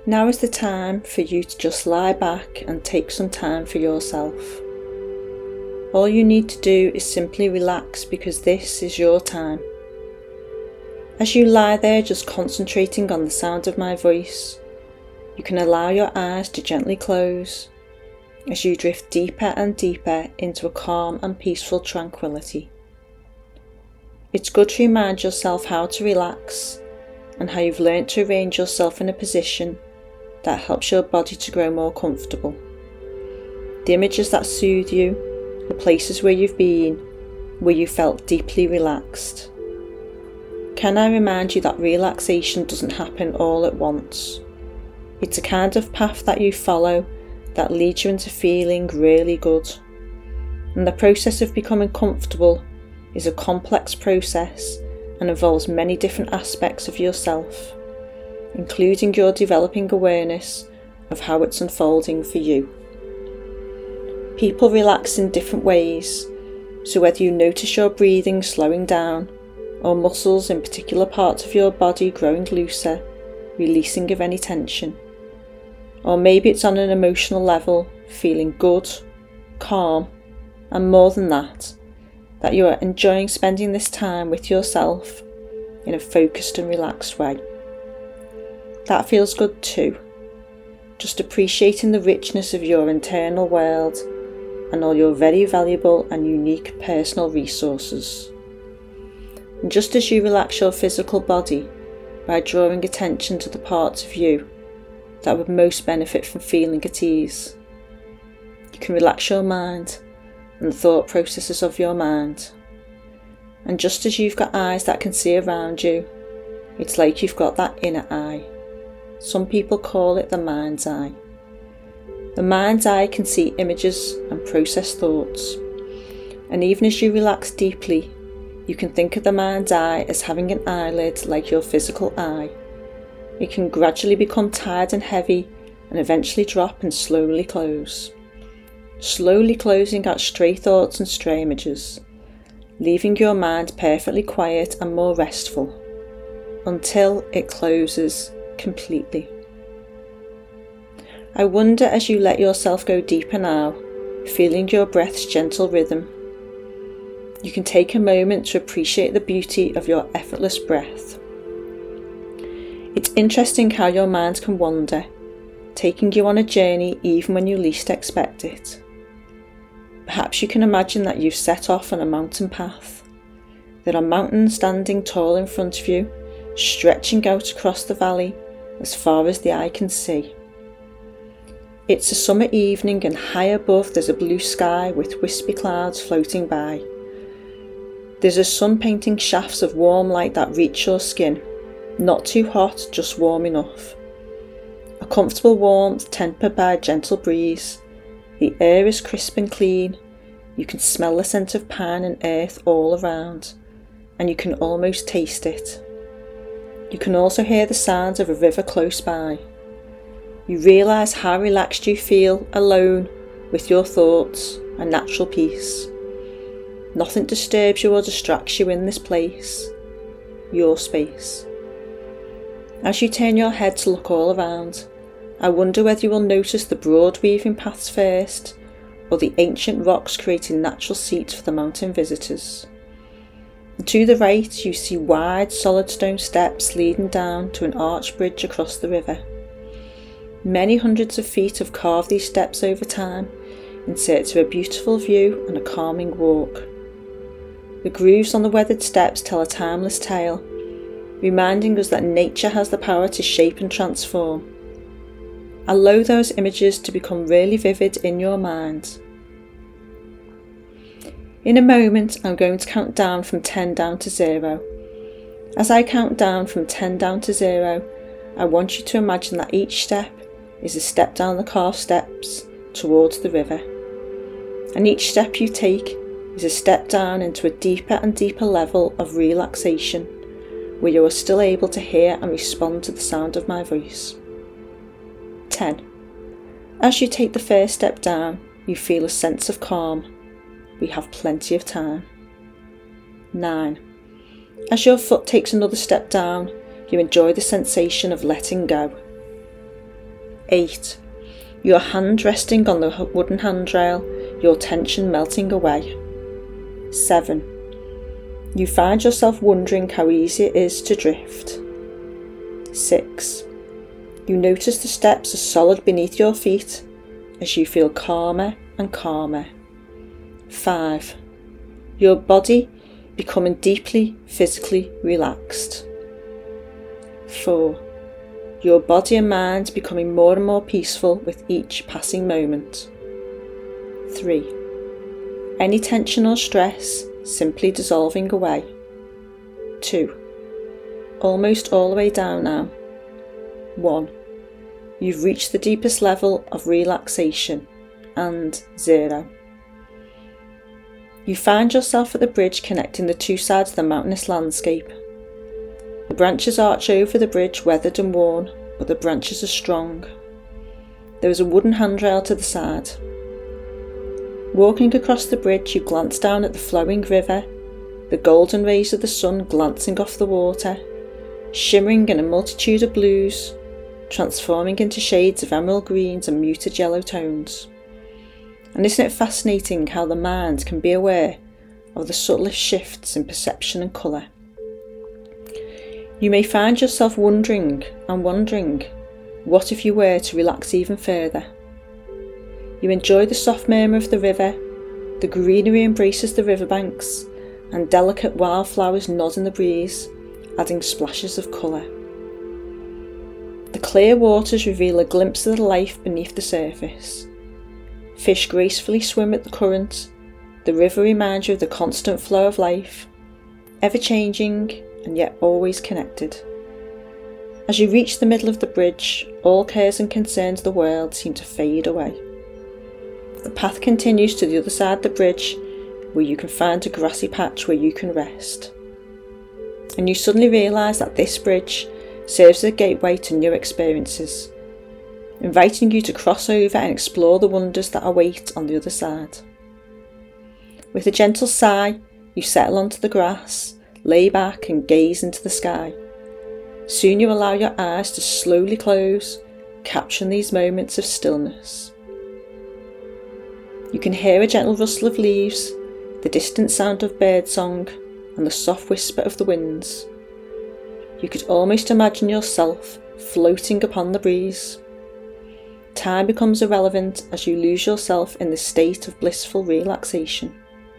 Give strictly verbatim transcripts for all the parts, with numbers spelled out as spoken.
Now is the time for you to just lie back and take some time for yourself. All you need to do is simply relax, because this is your time. As you lie there just concentrating on the sound of my voice, you can allow your eyes to gently close as you drift deeper and deeper into a calm and peaceful tranquility. It's good to remind yourself how to relax and how you've learnt to arrange yourself in a position that helps your body to grow more comfortable. The images that soothe you, the places where you've been, where you felt deeply relaxed. Can I remind you that relaxation doesn't happen all at once? It's a kind of path that you follow that leads you into feeling really good. And the process of becoming comfortable is a complex process and involves many different aspects of yourself, including your developing awareness of how it's unfolding for you. People relax in different ways, so whether you notice your breathing slowing down or muscles in particular parts of your body growing looser, releasing of any tension, or maybe it's on an emotional level, feeling good, calm, and more than that, that you are enjoying spending this time with yourself in a focused and relaxed way. That feels good too. Just appreciating the richness of your internal world and all your very valuable and unique personal resources. And just as you relax your physical body by drawing attention to the parts of you that would most benefit from feeling at ease, you can relax your mind and the thought processes of your mind. And just as you've got eyes that can see around you, it's like you've got that inner eye. Some people call it the mind's eye. The mind's eye can see images and process thoughts. And even as you relax deeply, you can think of the mind's eye as having an eyelid like your physical eye. It can gradually become tired and heavy and eventually drop and slowly close. Slowly closing out stray thoughts and stray images, leaving your mind perfectly quiet and more restful, until it closes completely. I wonder, as you let yourself go deeper now, feeling your breath's gentle rhythm, you can take a moment to appreciate the beauty of your effortless breath. It's interesting how your mind can wander, taking you on a journey even when you least expect it. Perhaps you can imagine that you've set off on a mountain path. There are mountains standing tall in front of you, stretching out across the valley as far as the eye can see. It's a summer evening and high above there's a blue sky with wispy clouds floating by. There's a sun painting shafts of warm light that reach your skin, not too hot, just warm enough. A comfortable warmth tempered by a gentle breeze. The air is crisp and clean. You can smell the scent of pine and earth all around, and you can almost taste it. You can also hear the sounds of a river close by. You realise how relaxed you feel alone with your thoughts and natural peace. Nothing disturbs you or distracts you in this place, your space. As you turn your head to look all around, I wonder whether you will notice the broad weaving paths first, or the ancient rocks creating natural seats for the mountain visitors. And to the right you see wide solid stone steps leading down to an arched bridge across the river. Many hundreds of feet have carved these steps over time in search of a beautiful view and a calming walk. The grooves on the weathered steps tell a timeless tale, reminding us that nature has the power to shape and transform. Allow those images to become really vivid in your mind. In a moment, I'm going to count down from ten down to zero. As I count down from ten down to zero, I want you to imagine that each step is a step down the carved steps towards the river. And each step you take is a step down into a deeper and deeper level of relaxation, where you are still able to hear and respond to the sound of my voice. ten. As you take the first step down, you feel a sense of calm. We have plenty of time. nine. As your foot takes another step down, you enjoy the sensation of letting go. eight. Your hand resting on the wooden handrail, your tension melting away. seven. You find yourself wondering how easy it is to drift. six. You notice the steps are solid beneath your feet as you feel calmer and calmer. five. Your body becoming deeply physically relaxed. four. Your body and mind becoming more and more peaceful with each passing moment. three. Any tension or stress simply dissolving away. two. Almost all the way down now. one. You've reached the deepest level of relaxation. And zero. You find yourself at the bridge connecting the two sides of the mountainous landscape. The branches arch over the bridge, weathered and worn, but the branches are strong. There is a wooden handrail to the side. Walking across the bridge, you glance down at the flowing river, the golden rays of the sun glancing off the water, shimmering in a multitude of blues, transforming into shades of emerald greens and muted yellow tones. And isn't it fascinating how the mind can be aware of the subtlest shifts in perception and colour? You may find yourself wondering and wondering, what if you were to relax even further? You enjoy the soft murmur of the river, the greenery embraces the riverbanks, and delicate wildflowers nod in the breeze, adding splashes of colour. The clear waters reveal a glimpse of the life beneath the surface. Fish gracefully swim at the current, the river reminds you of the constant flow of life, ever-changing and yet always connected. As you reach the middle of the bridge, all cares and concerns of the world seem to fade away. The path continues to the other side of the bridge, where you can find a grassy patch where you can rest. And you suddenly realise that this bridge serves as a gateway to new experiences, inviting you to cross over and explore the wonders that await on the other side. With a gentle sigh, you settle onto the grass, lay back and gaze into the sky. Soon you allow your eyes to slowly close, capturing these moments of stillness. You can hear a gentle rustle of leaves, the distant sound of birdsong, and the soft whisper of the winds. You could almost imagine yourself floating upon the breeze. Time becomes irrelevant as you lose yourself in this state of blissful relaxation.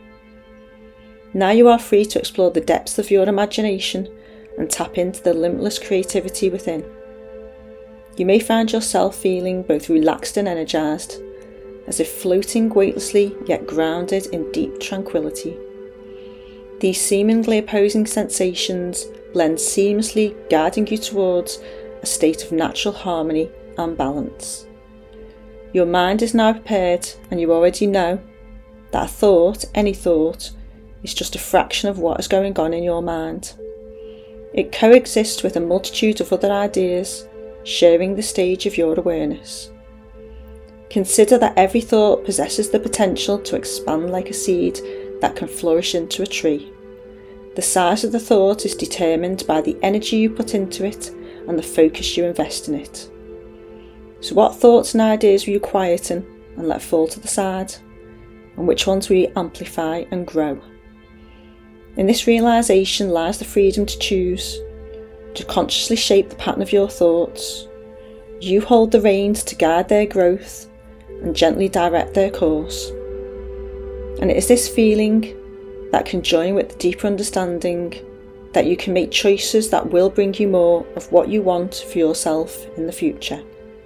Now you are free to explore the depths of your imagination and tap into the limitless creativity within. You may find yourself feeling both relaxed and energised, as if floating weightlessly yet grounded in deep tranquility. These seemingly opposing sensations blend seamlessly, guiding you towards a state of natural harmony and balance. Your mind is now prepared, and you already know that a thought, any thought, is just a fraction of what is going on in your mind. It coexists with a multitude of other ideas, sharing the stage of your awareness. Consider that every thought possesses the potential to expand like a seed that can flourish into a tree. The size of the thought is determined by the energy you put into it and the focus you invest in it. So what thoughts and ideas will you quieten and let fall to the side? And which ones will you amplify and grow? In this realisation lies the freedom to choose, to consciously shape the pattern of your thoughts. You hold the reins to guide their growth and gently direct their course. And it is this feeling that can join with the deeper understanding that you can make choices that will bring you more of what you want for yourself in the future.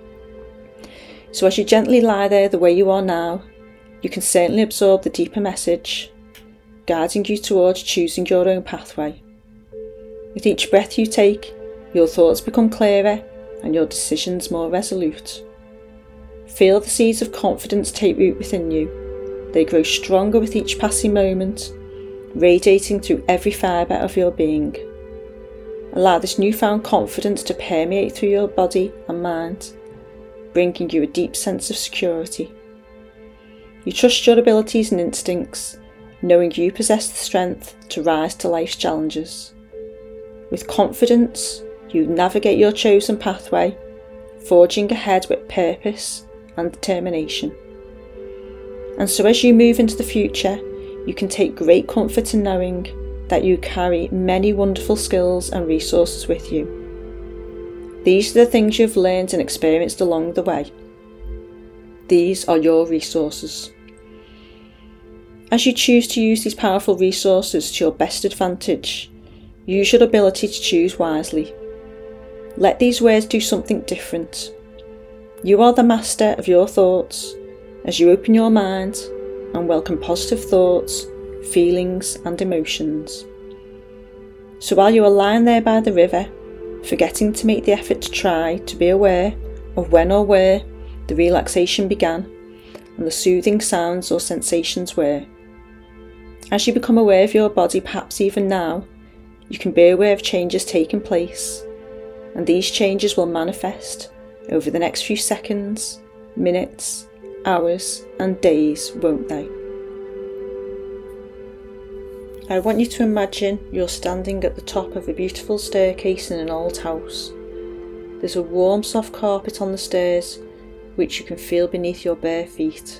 So as you gently lie there the way you are now, you can certainly absorb the deeper message, guiding you towards choosing your own pathway. With each breath you take, your thoughts become clearer and your decisions more resolute. Feel the seeds of confidence take root within you. They grow stronger with each passing moment, radiating through every fibre of your being. Allow this newfound confidence to permeate through your body and mind, bringing you a deep sense of security. You trust your abilities and instincts, knowing you possess the strength to rise to life's challenges. With confidence, you navigate your chosen pathway, forging ahead with purpose and determination. And so as you move into the future, you can take great comfort in knowing that you carry many wonderful skills and resources with you. These are the things you've learned and experienced along the way. These are your resources. As you choose to use these powerful resources to your best advantage, use your ability to choose wisely. Let these words do something different. You are the master of your thoughts as you open your mind and welcome positive thoughts, feelings and emotions. So while you are lying there by the river, forgetting to make the effort to try to be aware of when or where the relaxation began and the soothing sounds or sensations were, as you become aware of your body, perhaps even now, you can be aware of changes taking place, and these changes will manifest over the next few seconds, minutes, hours and days, won't they? I want you to imagine you're standing at the top of a beautiful staircase in an old house. There's a warm soft carpet on the stairs which you can feel beneath your bare feet.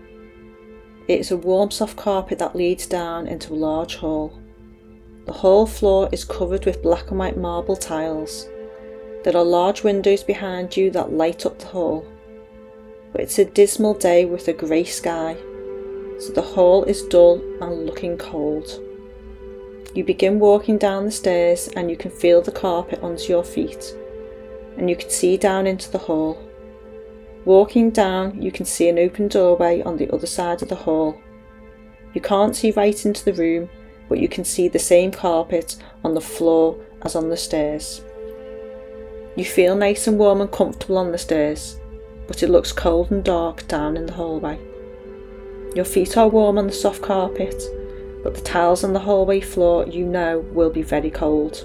It is a warm soft carpet that leads down into a large hall. The hall floor is covered with black and white marble tiles. There are large windows behind you that light up the hall. But it's a dismal day with a grey sky, so the hall is dull and looking cold. You begin walking down the stairs and you can feel the carpet under your feet, and you can see down into the hall. Walking down, you can see an open doorway on the other side of the hall. You can't see right into the room, but you can see the same carpet on the floor as on the stairs. You feel nice and warm and comfortable on the stairs, but it looks cold and dark down in the hallway. Your feet are warm on the soft carpet, but the tiles on the hallway floor you know will be very cold.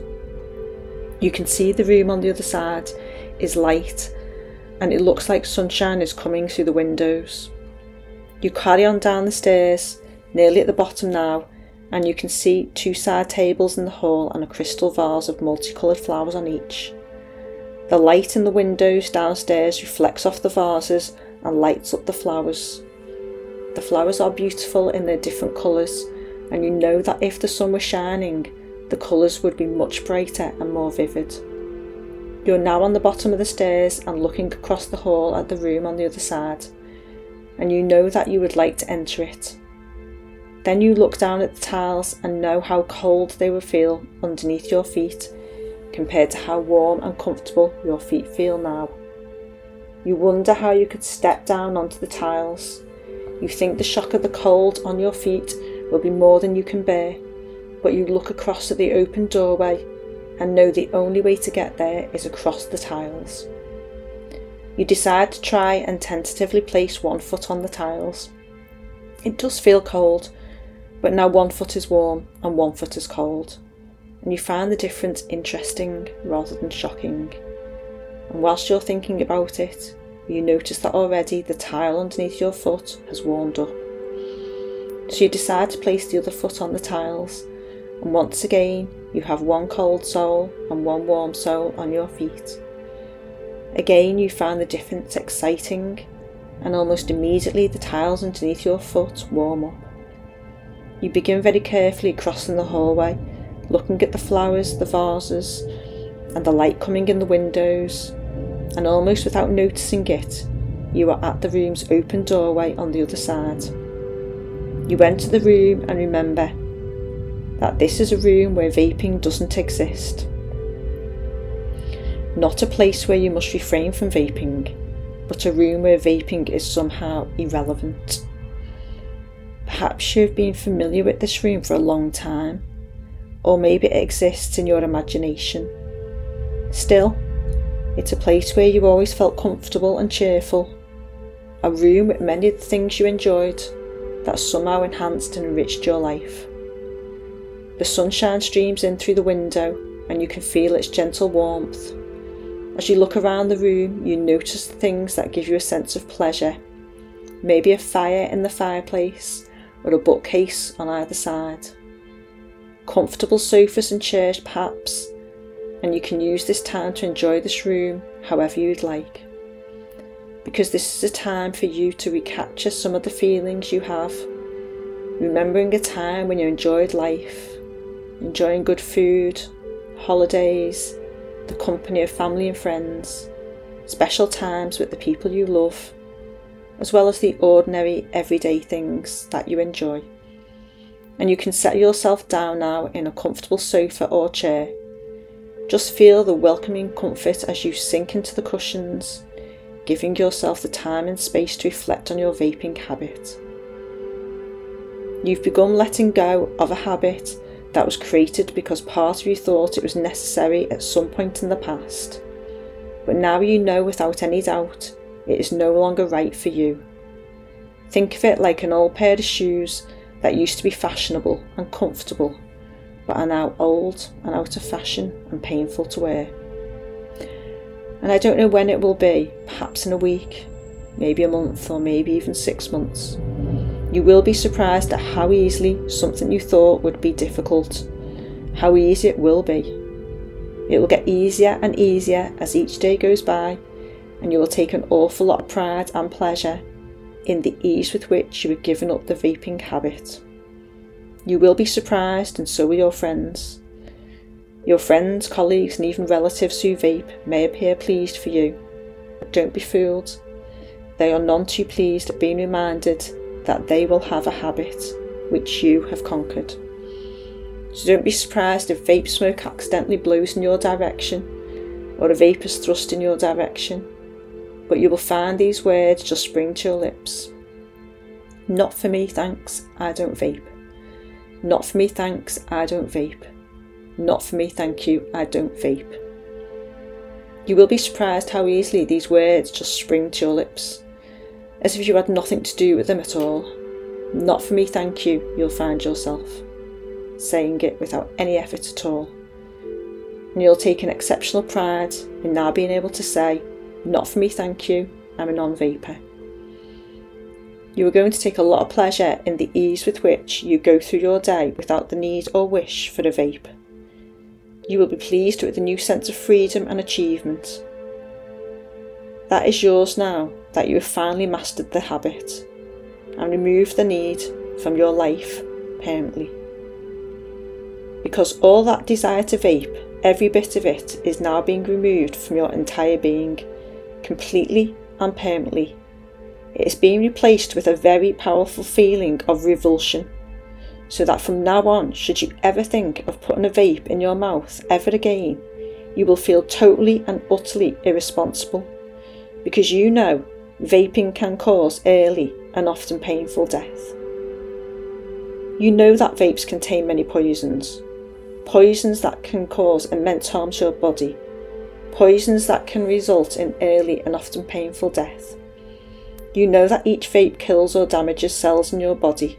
You can see the room on the other side is light, and it looks like sunshine is coming through the windows. You carry on down the stairs, nearly at the bottom now, and you can see two side tables in the hall and a crystal vase of multicoloured flowers on each. The light in the windows downstairs reflects off the vases and lights up the flowers. The flowers are beautiful in their different colours, and you know that if the sun was shining, the colours would be much brighter and more vivid. You're now on the bottom of the stairs and looking across the hall at the room on the other side, and you know that you would like to enter it. Then you look down at the tiles and know how cold they will feel underneath your feet compared to how warm and comfortable your feet feel now. You wonder how you could step down onto the tiles. You think the shock of the cold on your feet will be more than you can bear, but you look across at the open doorway and know the only way to get there is across the tiles. You decide to try and tentatively place one foot on the tiles. It does feel cold, but now one foot is warm and one foot is cold, and you find the difference interesting rather than shocking. And whilst you're thinking about it, you notice that already the tile underneath your foot has warmed up. So you decide to place the other foot on the tiles, and once again you have one cold sole and one warm sole on your feet. Again you find the difference exciting, and almost immediately the tiles underneath your foot warm up. You begin very carefully crossing the hallway, looking at the flowers, the vases, and the light coming in the windows, and almost without noticing it, you are at the room's open doorway on the other side. You enter the room and remember that this is a room where vaping doesn't exist. Not a place where you must refrain from vaping, but a room where vaping is somehow irrelevant. Perhaps you've been familiar with this room for a long time, or maybe it exists in your imagination. Still, it's a place where you always felt comfortable and cheerful, a room with many of the things you enjoyed that somehow enhanced and enriched your life. The sunshine streams in through the window and you can feel its gentle warmth. As you look around the room, you notice the things that give you a sense of pleasure. Maybe a fire in the fireplace or a bookcase on either side. Comfortable sofas and chairs perhaps, and you can use this time to enjoy this room however you'd like. because this is a time for you to recapture some of the feelings you have, remembering a time when you enjoyed life, enjoying good food, holidays, the company of family and friends, special times with the people you love, as well as the ordinary everyday things that you enjoy. And you can set yourself down now in a comfortable sofa or chair. Just feel the welcoming comfort as you sink into the cushions, giving yourself the time and space to reflect on your vaping habit. You've begun letting go of a habit that was created because part of you thought it was necessary at some point in the past. But now you know without any doubt it is no longer right for you. Think of it like an old pair of shoes that used to be fashionable and comfortable, but are now old and out of fashion and painful to wear. And I don't know when it will be, perhaps in a week, maybe a month, or maybe even six months. You will be surprised at how easily something you thought would be difficult, how easy it will be. It will get easier and easier as each day goes by, and you will take an awful lot of pride and pleasure in the ease with which you have given up the vaping habit. You will be surprised, and so will your friends. Your friends, colleagues and even relatives who vape may appear pleased for you, but don't be fooled. They are none too pleased at being reminded that they will have a habit which you have conquered. So don't be surprised if vape smoke accidentally blows in your direction, or a vape is thrust in your direction, but you will find these words just spring to your lips. Not for me, thanks, I don't vape. Not for me, thanks, I don't vape. Not for me, thank you, I don't vape. You will be surprised how easily these words just spring to your lips, as if you had nothing to do with them at all. Not for me, thank you, you'll find yourself saying it without any effort at all. And you'll take an exceptional pride in now being able to say, not for me, thank you, I'm a non-vaper. You are going to take a lot of pleasure in the ease with which you go through your day without the need or wish for a vape. You will be pleased with the new sense of freedom and achievement. That is yours now that you have finally mastered the habit and removed the need from your life permanently. Because all that desire to vape, every bit of it, is now being removed from your entire being, completely and permanently. It is being replaced with a very powerful feeling of revulsion, so that from now on, should you ever think of putting a vape in your mouth ever again, you will feel totally and utterly irresponsible, because you know vaping can cause early and often painful death. You know that vapes contain many poisons, poisons that can cause immense harm to your body, poisons that can result in early and often painful death. You know that each vape kills or damages cells in your body.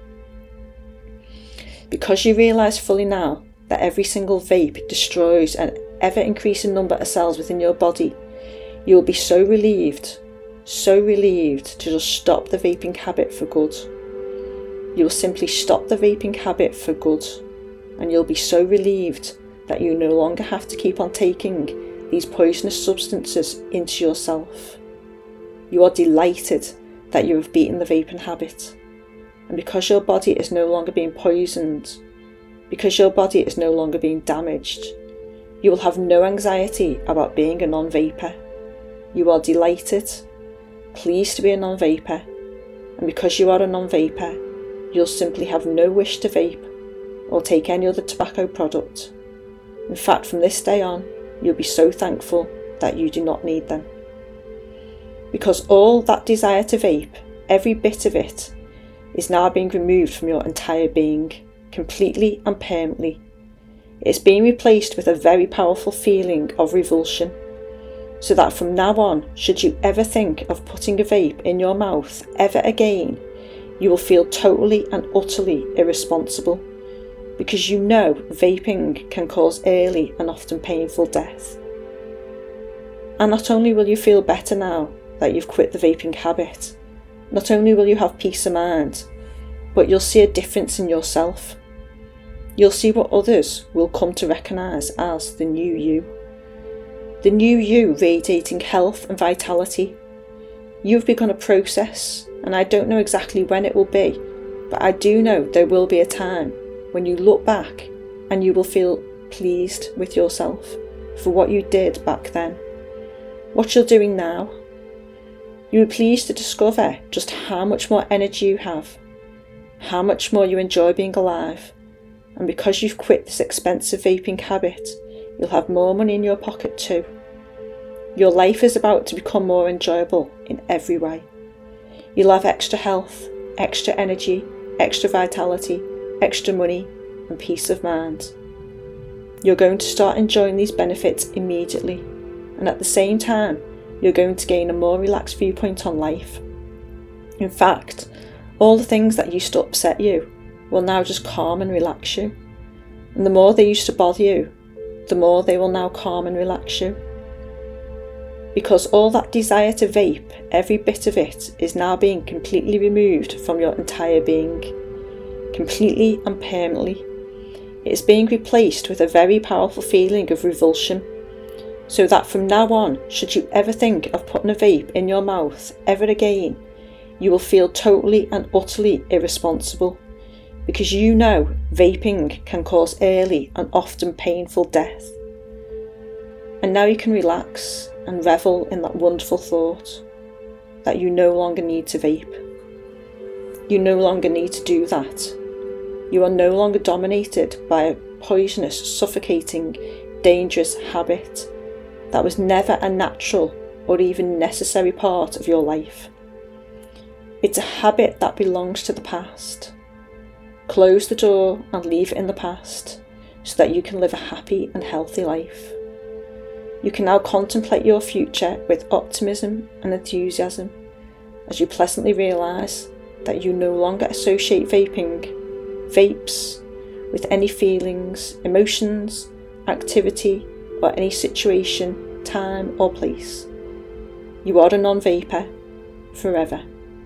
Because you realise fully now that every single vape destroys an ever-increasing number of cells within your body, you will be so relieved, so relieved to just stop the vaping habit for good. You will simply stop the vaping habit for good, and you'll be so relieved that you no longer have to keep on taking these poisonous substances into yourself. You are delighted that you have beaten the vaping habit, and because your body is no longer being poisoned, because your body is no longer being damaged, you will have no anxiety about being a non-vaper. You are delighted, pleased to be a non-vaper, and because you are a non-vaper, you'll simply have no wish to vape or take any other tobacco product. In fact, from this day on, you'll be so thankful that you do not need them. Because all that desire to vape, every bit of it, is now being removed from your entire being, completely and permanently. It is being replaced with a very powerful feeling of revulsion, so that from now on, should you ever think of putting a vape in your mouth ever again, you will feel totally and utterly irresponsible, because you know vaping can cause early and often painful death. And not only will you feel better now that you've quit the vaping habit, not only will you have peace of mind, but you'll see a difference in yourself. You'll see what others will come to recognise as the new you. The new you radiating health and vitality. You've begun a process, and I don't know exactly when it will be, but I do know there will be a time when you look back and you will feel pleased with yourself for what you did back then, what you're doing now. You will be pleased to discover just how much more energy you have, how much more you enjoy being alive, and because you've quit this expensive vaping habit, you'll have more money in your pocket too. Your life is about to become more enjoyable in every way. You'll have extra health, extra energy, extra vitality, extra money, and peace of mind. You're going to start enjoying these benefits immediately, and at the same time, you're going to gain a more relaxed viewpoint on life. In fact, all the things that used to upset you will now just calm and relax you. And the more they used to bother you, the more they will now calm and relax you. Because all that desire to vape, every bit of it, is now being completely removed from your entire being. Completely and permanently. It is being replaced with a very powerful feeling of revulsion. So that from now on, should you ever think of putting a vape in your mouth ever again, you will feel totally and utterly irresponsible. Because you know vaping can cause early and often painful death. And now you can relax and revel in that wonderful thought that you no longer need to vape. You no longer need to do that. You are no longer dominated by a poisonous, suffocating, dangerous habit that was never a natural or even necessary part of your life. It's a habit that belongs to the past. Close the door and leave it in the past so that you can live a happy and healthy life. You can now contemplate your future with optimism and enthusiasm as you pleasantly realise that you no longer associate vaping, vapes, with any feelings, emotions, activity or any situation, time or place. You are a non-vaper forever.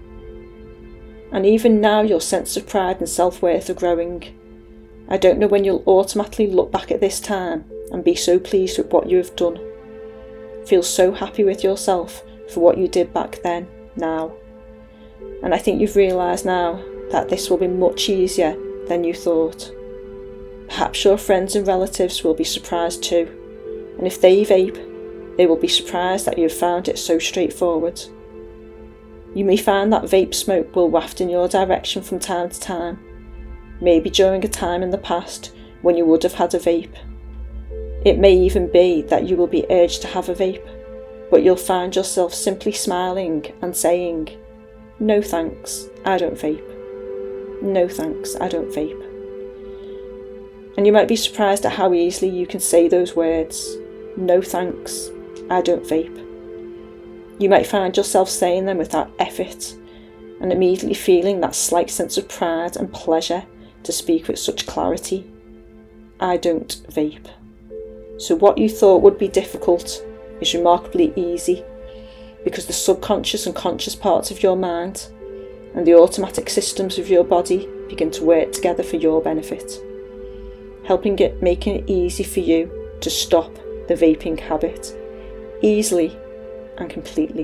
And even now your sense of pride and self-worth are growing. I don't know when you'll automatically look back at this time and be so pleased with what you have done. Feel so happy with yourself for what you did back then, now. And I think you've realised now that this will be much easier than you thought. Perhaps your friends and relatives will be surprised too. And if they vape, they will be surprised that you have found it so straightforward. You may find that vape smoke will waft in your direction from time to time, maybe during a time in the past when you would have had a vape. It may even be that you will be urged to have a vape, but you'll find yourself simply smiling and saying, "No thanks, I don't vape. No thanks, I don't vape." And you might be surprised at how easily you can say those words, "No thanks, I don't vape." You might find yourself saying them without effort and immediately feeling that slight sense of pride and pleasure to speak with such clarity. I don't vape. So what you thought would be difficult is remarkably easy, because the subconscious and conscious parts of your mind and the automatic systems of your body begin to work together for your benefit, helping it, making it easy for you to stop the vaping habit, easily and completely,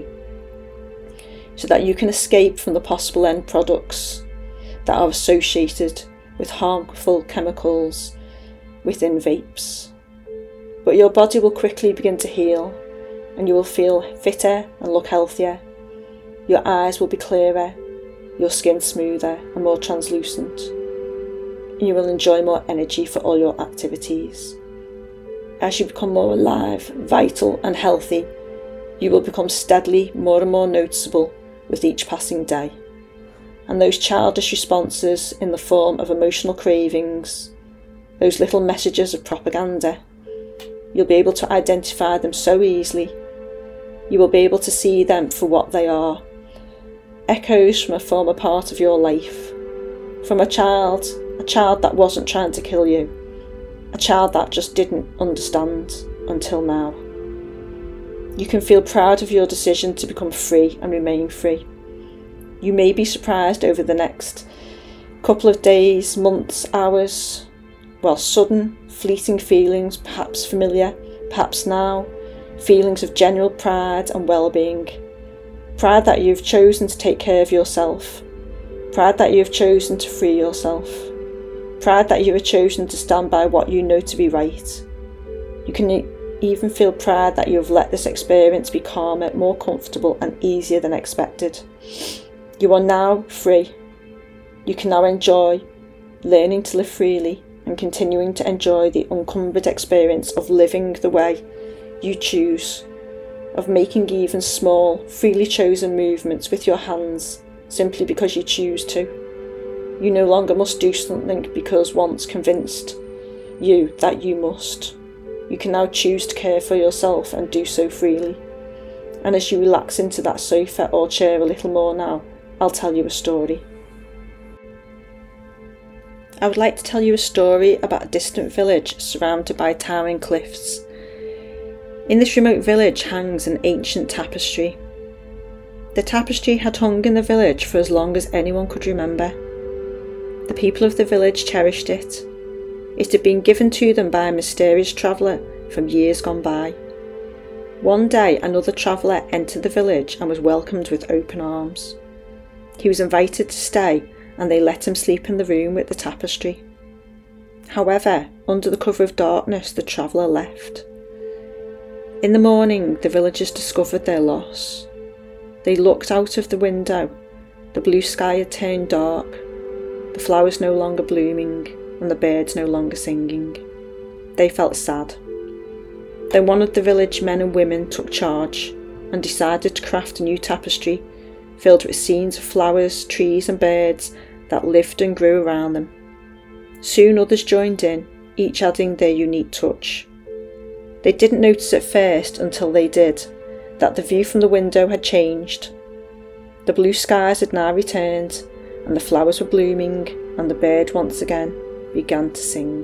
so that you can escape from the possible end products that are associated with harmful chemicals within vapes. But your body will quickly begin to heal, and you will feel fitter and look healthier. Your eyes will be clearer, your skin smoother and more translucent, and you will enjoy more energy for all your activities. As you become more alive, vital and healthy, you will become steadily more and more noticeable with each passing day. And those childish responses in the form of emotional cravings, those little messages of propaganda, you'll be able to identify them so easily. You will be able to see them for what they are. Echoes from a former part of your life. From a child, a child that wasn't trying to kill you. A child that just didn't understand until now. You can feel proud of your decision to become free and remain free. You may be surprised over the next couple of days, months, hours, well, sudden, fleeting feelings, perhaps familiar, perhaps now, feelings of general pride and well-being. Proud that you've chosen to take care of yourself. Proud that you have chosen to free yourself. Proud that you have chosen to stand by what you know to be right. You can even feel proud that you have let this experience be calmer, more comfortable and easier than expected. You are now free. You can now enjoy learning to live freely and continuing to enjoy the unencumbered experience of living the way you choose, of making even small, freely chosen movements with your hands simply because you choose to. You no longer must do something because once convinced you that you must. You can now choose to care for yourself and do so freely. And as you relax into that sofa or chair a little more now, I'll tell you a story. I would like to tell you a story about a distant village surrounded by towering cliffs. In this remote village hangs an ancient tapestry. The tapestry had hung in the village for as long as anyone could remember. The people of the village cherished it. It had been given to them by a mysterious traveller from years gone by. One day another traveller entered the village and was welcomed with open arms. He was invited to stay and they let him sleep in the room with the tapestry. However, under the cover of darkness, the traveller left. In the morning, the villagers discovered their loss. They looked out of the window. The blue sky had turned dark, the flowers no longer blooming, and the birds no longer singing. They felt sad. Then one of the village men and women took charge and decided to craft a new tapestry filled with scenes of flowers, trees and birds that lived and grew around them. Soon others joined in, each adding their unique touch. They didn't notice at first until they did that the view from the window had changed. The blue skies had now returned and the flowers were blooming and the bird once again began to sing.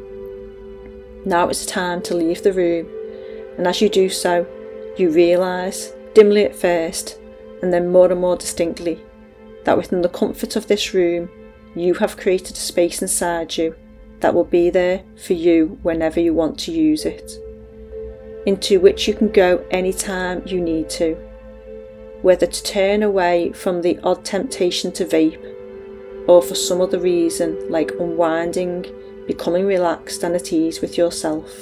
Now it's time to leave the room, and as you do so, you realise, dimly at first, and then more and more distinctly, that within the comfort of this room, you have created a space inside you that will be there for you whenever you want to use it, into which you can go anytime you need to, whether to turn away from the odd temptation to vape, or for some other reason like unwinding, becoming relaxed and at ease with yourself.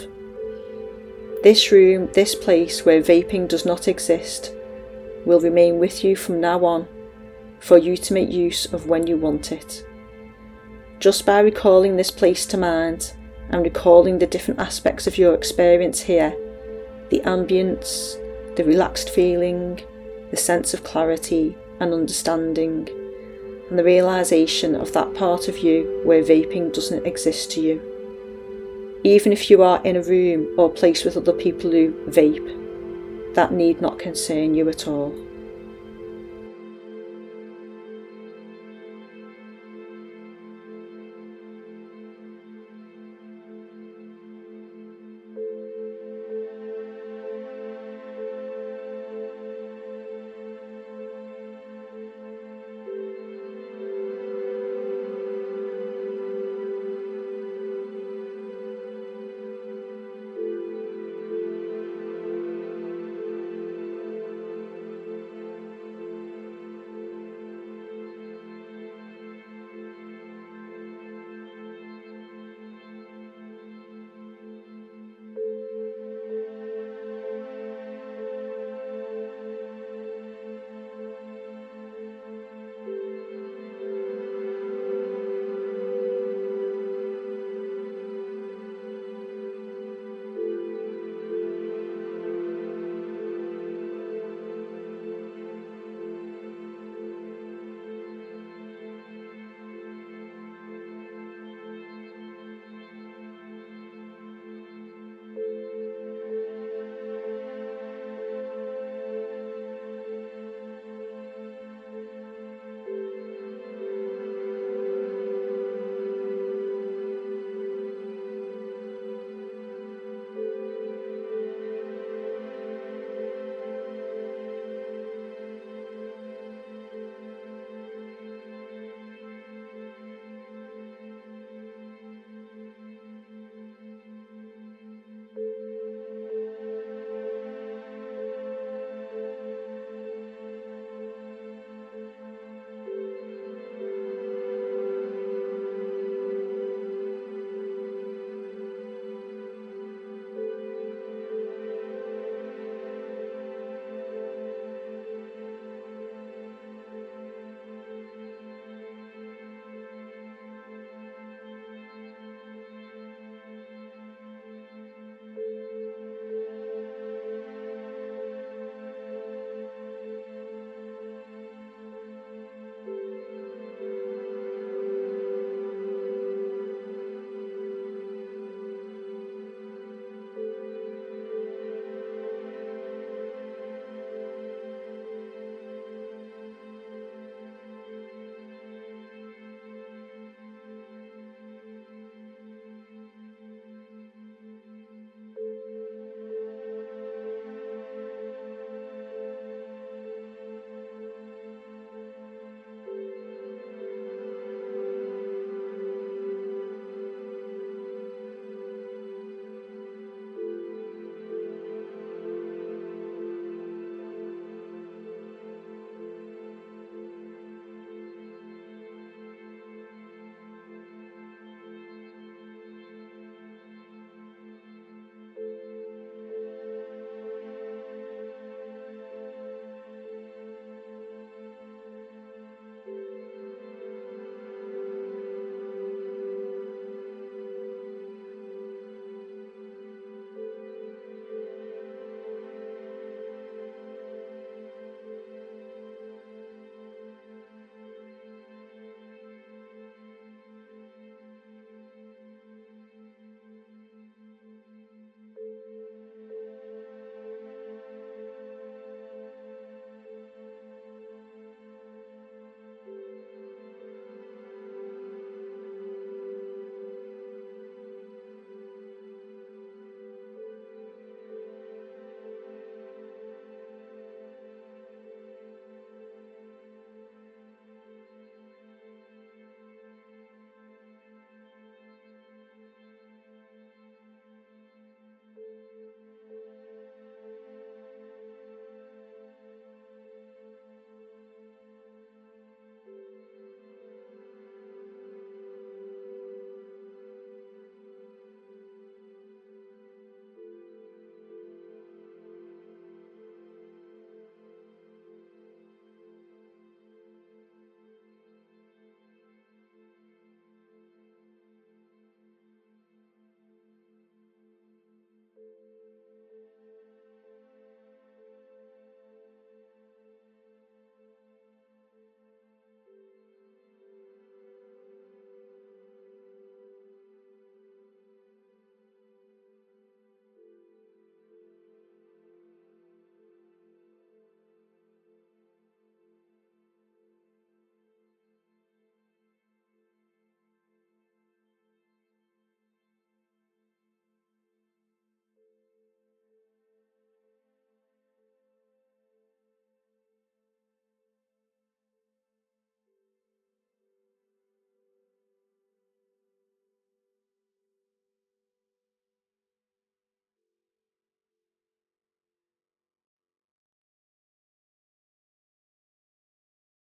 This room, this place where vaping does not exist, will remain with you from now on, for you to make use of when you want it. Just by recalling this place to mind, and recalling the different aspects of your experience here, the ambience, the relaxed feeling, the sense of clarity and understanding, and the realisation of that part of you where vaping doesn't exist to you. Even if you are in a room or place with other people who vape, that need not concern you at all.